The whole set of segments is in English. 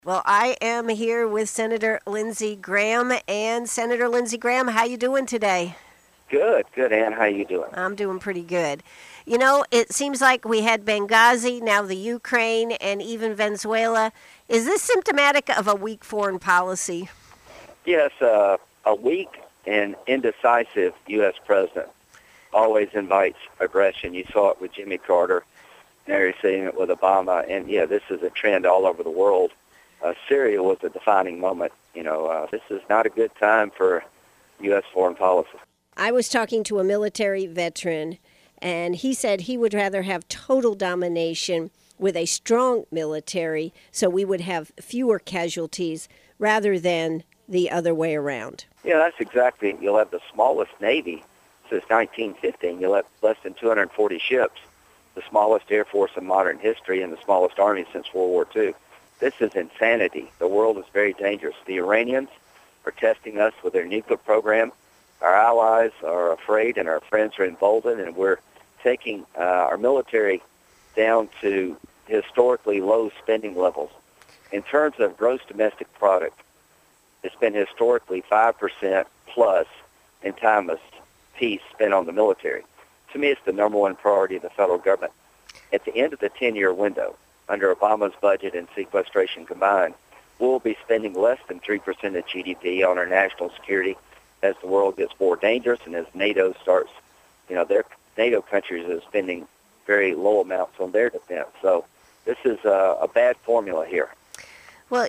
Well, I am here with Senator Lindsey Graham. And Senator Lindsey Graham, how you doing today? Good, good, Ann. How you doing? I'm doing pretty good. You know, it seems like we had Benghazi, now the Ukraine, and even Venezuela. Is this symptomatic of a weak foreign policy? Yes, a weak and indecisive U.S. president always invites aggression. You saw it with Jimmy Carter. Now you're seeing it with Obama. And, yeah, this is a trend all over the world. Syria was a defining moment. This is not a good time for U.S. foreign policy. I was talking to a military veteran, and he said he would rather have total domination with a strong military so we would have fewer casualties rather than the other way around. Yeah, that's exactly. You'll have the smallest Navy since 1915. You'll have less than 240 ships, the smallest Air Force in modern history, and the smallest Army since World War II. This is insanity. The world is very dangerous. The Iranians are testing us with their nuclear program. Our allies are afraid, and our friends are emboldened, and we're taking our military down to historically low spending levels. In terms of gross domestic product, it's been historically 5% plus in time of peace spent on the military. To me, it's the number one priority of the federal government. At the end of the 10-year window, under Obama's budget and sequestration combined, we'll be spending less than 3% of GDP on our national security as the world gets more dangerous and as NATO starts, their NATO countries are spending very low amounts on their defense. So this is a bad formula here. Well,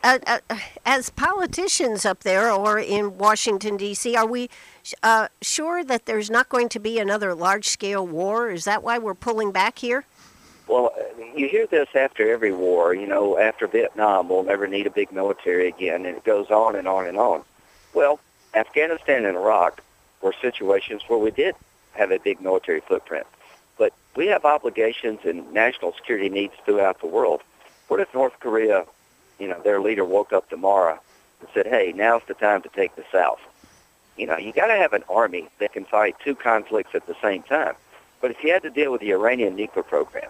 as politicians up there or in Washington, D.C., are we sure that there's not going to be another large-scale war? Is that why we're pulling back here? Well, you hear this after every war. After Vietnam, we'll never need a big military again, and it goes on and on and on. Well, Afghanistan and Iraq were situations where we did have a big military footprint. But we have obligations and national security needs throughout the world. What if North Korea, their leader woke up tomorrow and said, hey, now's the time to take the South? You got to have an army that can fight two conflicts at the same time. But if you had to deal with the Iranian nuclear program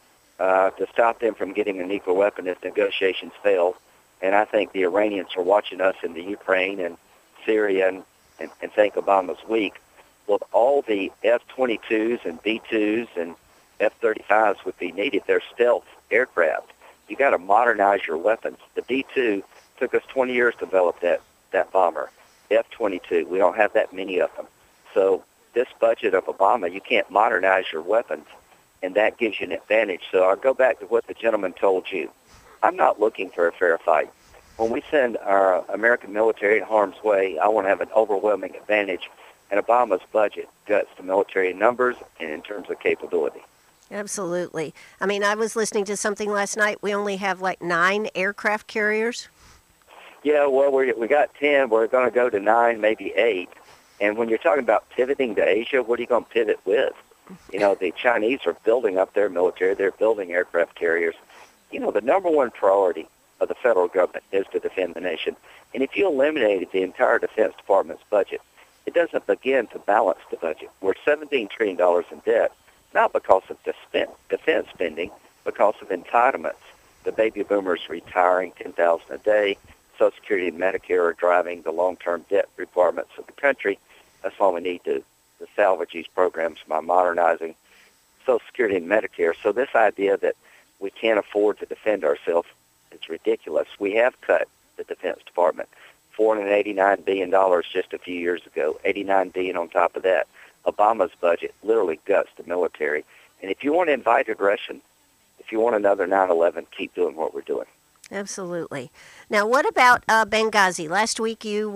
to stop them from getting a nuclear weapon if negotiations failed, and I think the Iranians are watching us in the Ukraine and Syria and think Obama's weak, well, all the F-22s and B-2s and F-35s would be needed. They're stealth aircraft. You got to modernize your weapons. The B-2 took us 20 years to develop that bomber. F-22, we don't have that many of them. So this budget of Obama, you can't modernize your weapons, and that gives you an advantage. So I'll go back to what the gentleman told you. I'm not looking for a fair fight. When we send our American military in harm's way, I want to have an overwhelming advantage, and Obama's budget guts the military in numbers and in terms of capability. Absolutely. I mean, I was listening to something last night. We only have like 9 aircraft carriers. Yeah, well, we got 10. We're going to go to 9, maybe 8. And when you're talking about pivoting to Asia, what are you going to pivot with? The Chinese are building up their military. They're building aircraft carriers. The number one priority of the federal government is to defend the nation. And if you eliminated the entire Defense Department's budget, it doesn't begin to balance the budget. We're $17 trillion in debt, not because of defense spending, because of entitlements. The baby boomers retiring $10,000 a day. Social Security and Medicare are driving the long-term debt requirements of the country. That's why we need to salvage these programs by modernizing Social Security and Medicare. So this idea that we can't afford to defend ourselves, it's ridiculous. We have cut the Defense Department, $489 billion just a few years ago, $89 billion on top of that. Obama's budget literally guts the military. And if you want to invite aggression, if you want another 9/11, keep doing what we're doing. Absolutely. Now, what about Benghazi? Last week you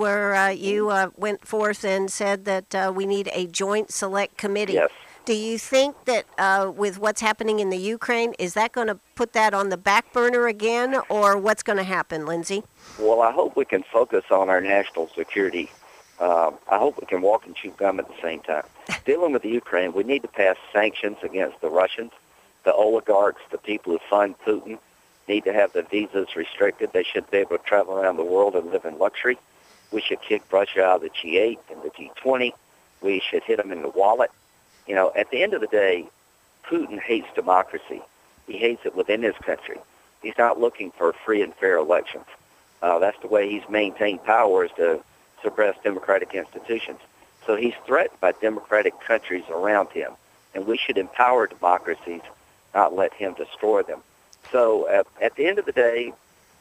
went forth and said that we need a joint select committee. Yes. Do you think that with what's happening in the Ukraine, is that going to put that on the back burner again, or what's going to happen, Lindsey? Well, I hope we can focus on our national security. I hope we can walk and chew gum at the same time. Dealing with the Ukraine, we need to pass sanctions against the Russians, the oligarchs, the people who fund Putin. Need to have the visas restricted. They should be able to travel around the world and live in luxury. We should kick Russia out of the G8 and the G20. We should hit them in the wallet. At the end of the day, Putin hates democracy. He hates it within his country. He's not looking for free and fair elections. That's the way he's maintained power, is to suppress democratic institutions. So he's threatened by democratic countries around him, and we should empower democracies, not let him destroy them. So at the end of the day,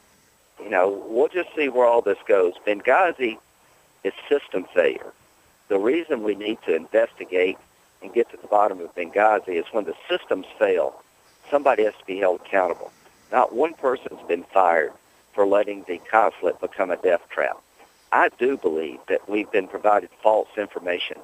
we'll just see where all this goes. Benghazi is system failure. The reason we need to investigate and get to the bottom of Benghazi is when the systems fail, somebody has to be held accountable. Not one person's been fired for letting the consulate become a death trap. I do believe that we've been provided false information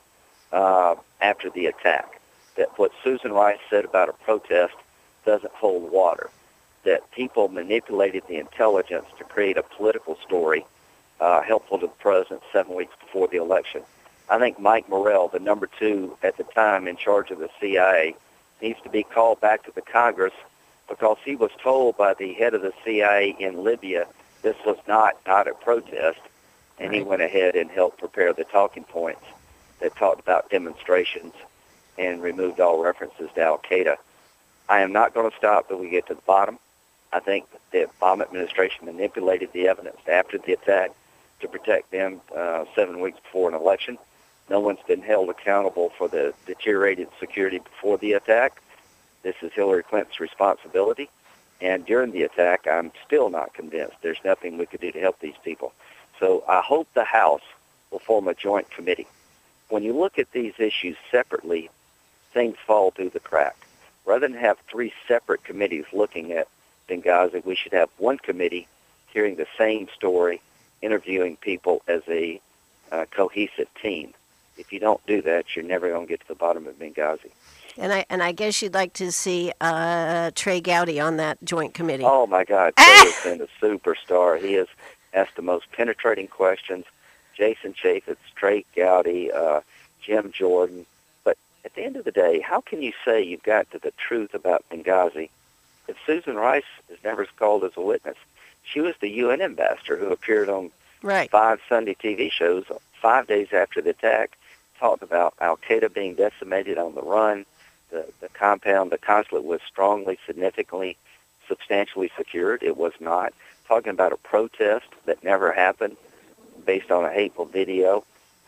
after the attack, that what Susan Rice said about a protest doesn't hold water, that people manipulated the intelligence to create a political story helpful to the president 7 weeks before the election. I think Mike Morrell, the number 2 at the time in charge of the CIA, needs to be called back to the Congress, because he was told by the head of the CIA in Libya this was not a protest, and he went ahead and helped prepare the talking points that talked about demonstrations and removed all references to Al-Qaeda. I am not going to stop till we get to the bottom. I think the Obama administration manipulated the evidence after the attack to protect them 7 weeks before an election. No one's been held accountable for the deteriorated security before the attack. This is Hillary Clinton's responsibility. And during the attack, I'm still not convinced there's nothing we could do to help these people. So I hope the House will form a joint committee. When you look at these issues separately, things fall through the crack. Rather than have 3 separate committees looking at Benghazi, we should have one committee hearing the same story, interviewing people as a cohesive team. If you don't do that, you're never going to get to the bottom of Benghazi. And I guess you'd like to see Trey Gowdy on that joint committee. Oh, my God. Trey has been a superstar. He has asked the most penetrating questions. Jason Chaffetz, Trey Gowdy, Jim Jordan. But at the end of the day, how can you say you've got to the truth about Benghazi if Susan Rice is never called as a witness? She was the UN ambassador who appeared on 5 Sunday TV shows 5 days after the attack, talked about Al-Qaeda being decimated on the run. The compound, the consulate was strongly, significantly, substantially secured. It was not. Talking about a protest that never happened based on a hateful video,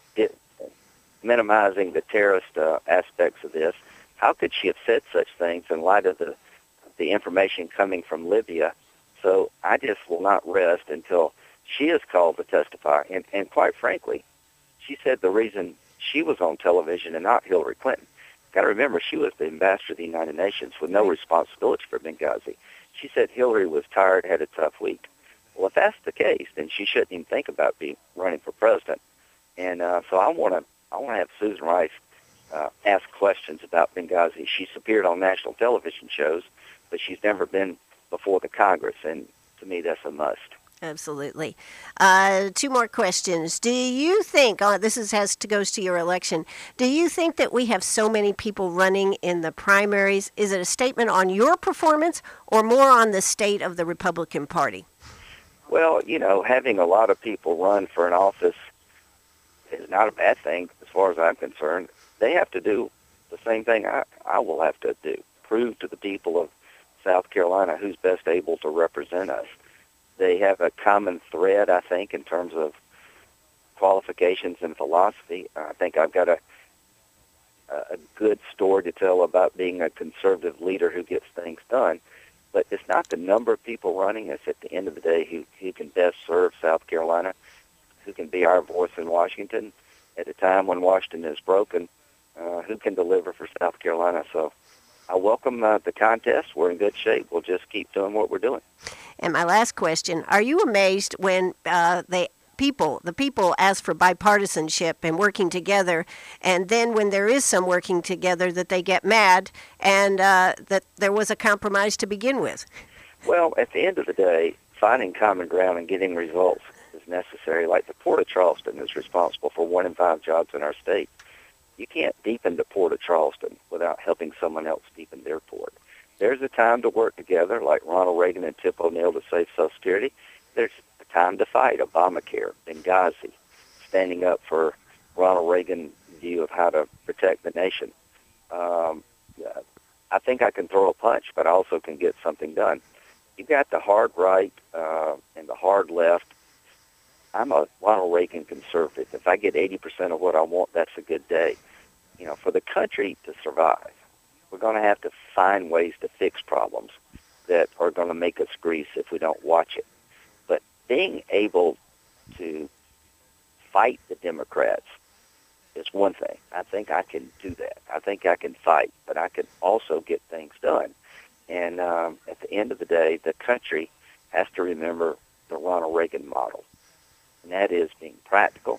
minimizing the terrorist aspects of this. How could she have said such things in light of the information coming from Libya? So I just will not rest until she is called to testify. And quite frankly, she said the reason she was on television and not Hillary Clinton. Got to remember, she was the ambassador of the United Nations with no responsibility for Benghazi. She said Hillary was tired, had a tough week. Well, if that's the case, then she shouldn't even think about running for president. And so I want to have Susan Rice ask questions about Benghazi. She's appeared on national television shows, but she's never been before the Congress, and to me, that's a must. Absolutely. 2 more questions. Do you think, goes to your election, do you think that we have so many people running in the primaries? Is it a statement on your performance or more on the state of the Republican Party? Well, having a lot of people run for an office is not a bad thing as far as I'm concerned. They have to do the same thing I will have to do, prove to the people of South Carolina who's best able to represent us. They have a common thread, I think, in terms of qualifications and philosophy. I think I've got a good story to tell about being a conservative leader who gets things done. But it's not the number of people running. It's at the end of the day who can best serve South Carolina, who can be our voice in Washington at a time when Washington is broken, who can deliver for South Carolina. So I welcome the contest. We're in good shape. We'll just keep doing what we're doing. And my last question, are you amazed when the people ask for bipartisanship and working together, and then when there is some working together that they get mad and that there was a compromise to begin with? Well, at the end of the day, finding common ground and getting results is necessary. Like the Port of Charleston is responsible for 1 in 5 jobs in our state. You can't deepen the Port of Charleston without helping someone else deepen their port. There's a time to work together, like Ronald Reagan and Tip O'Neill to save Social Security. There's a time to fight Obamacare, Benghazi, standing up for Ronald Reagan's view of how to protect the nation. I think I can throw a punch, but I also can get something done. you got the hard right and the hard left. I'm a Ronald Reagan conservative. If I get 80% of what I want, that's a good day. You know, for the country to survive, we're going to have to find ways to fix problems that are going to make us grease if we don't watch it. But being able to fight the Democrats is one thing. I think I can do that. I think I can fight, but I can also get things done. And at the end of the day, the country has to remember the Ronald Reagan model, and that is being practical,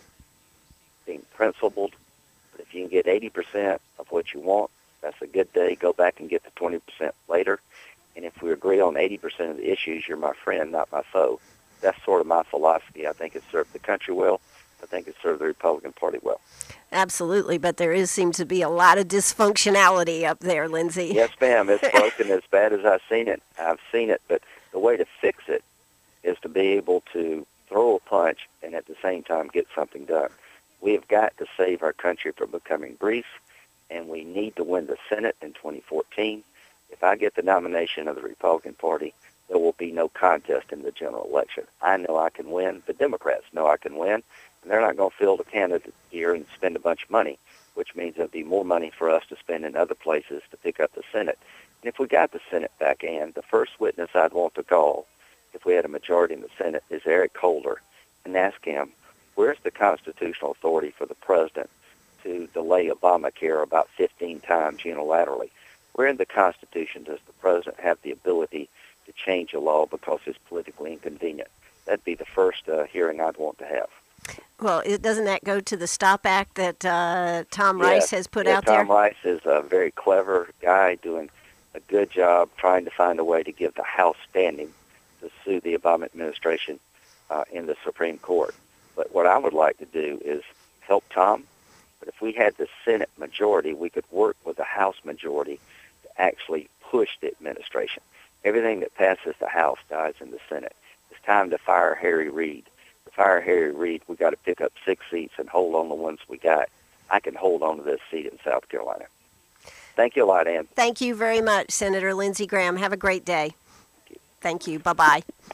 being principled. But if you can get 80% of what you want, that's a good day. Go back and get the 20% later. And if we agree on 80% of the issues, you're my friend, not my foe. That's sort of my philosophy. I think it served the country well. I think it served the Republican Party well. Absolutely, but there seems to be a lot of dysfunctionality up there, Lindsey. Yes, ma'am. It's broken as bad as I've seen it. But the way to fix it is to be able to throw a punch and at the same time get something done. We have got to save our country from becoming grease, and we need to win the Senate in 2014. If I get the nomination of the Republican Party, there will be no contest in the general election. I know I can win. The Democrats know I can win, and they're not going to field a candidate here and spend a bunch of money, which means there'll be more money for us to spend in other places to pick up the Senate. And if we got the Senate back in, the first witness I'd want to call, if we had a majority in the Senate, is Eric Holder, and ask him, where's the constitutional authority for the president to delay Obamacare about 15 times unilaterally? Where in the Constitution does the president have the ability to change a law because it's politically inconvenient? That'd be the first hearing I'd want to have. Well, doesn't that go to the STOP Act that Tom Rice has put out there? Tom Rice is a very clever guy doing a good job trying to find a way to give the House standing to sue the Obama administration in the Supreme Court. But what I would like to do is help Tom. But if we had the Senate majority, we could work with the House majority to actually push the administration. Everything that passes the House dies in the Senate. It's time to fire Harry Reid. To fire Harry Reid, we got to pick up 6 seats and hold on the ones we got. I can hold on to this seat in South Carolina. Thank you a lot, Ann. Thank you very much, Senator Lindsey Graham. Have a great day. Thank you. Bye-bye.